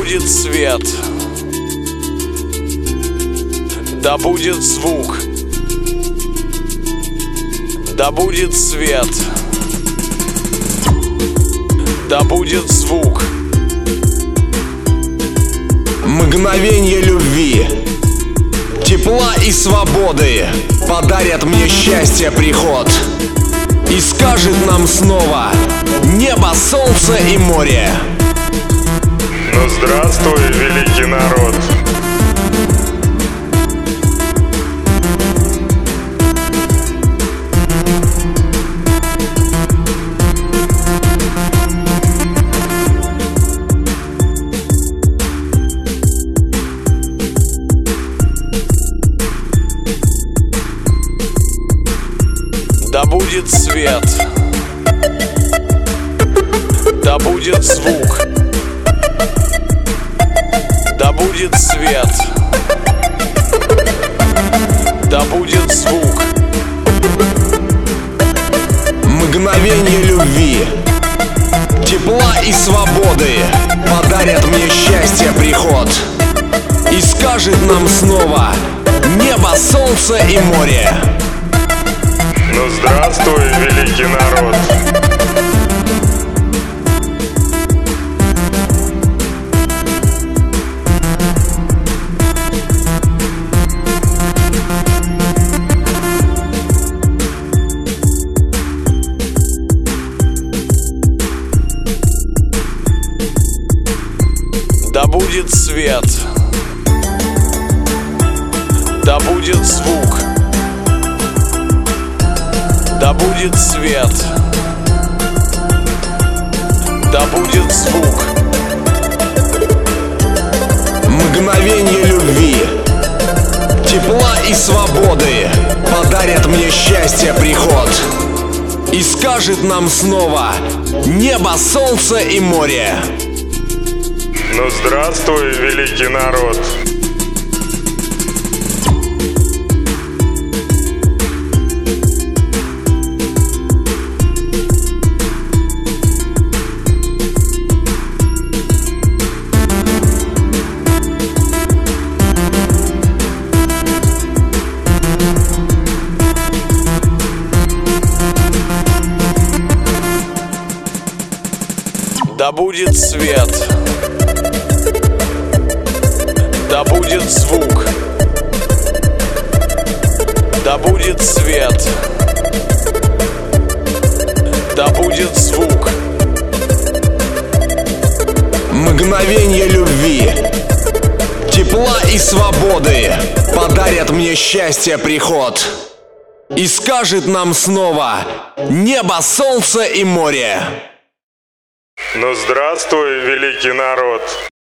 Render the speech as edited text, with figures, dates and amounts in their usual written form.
будет свет, да будет звук, да будет свет, да будет звук. Мгновенье любви, тепла и свободы подарят мне счастье приход. И скажет нам снова небо, солнце и море: ну здравствуй, великий народ! Да будет свет, да будет звук, да будет свет, да будет звук. Мгновенье любви, тепла и свободы подарят мне счастье приход. И скажет нам снова небо, солнце и море: ну здравствуй, великий народ! Да будет свет, да будет звук, да будет свет, да будет звук. Мгновенье любви, тепла и свободы подарят мне счастье приход. И скажет нам снова небо, солнце и море: ну здравствуй, великий народ! Да будет свет, да будет звук, да будет свет, да будет звук. Мгновенье любви, тепла и свободы подарят мне счастье приход. И скажет нам снова небо, солнце и море: ну здравствуй, великий народ!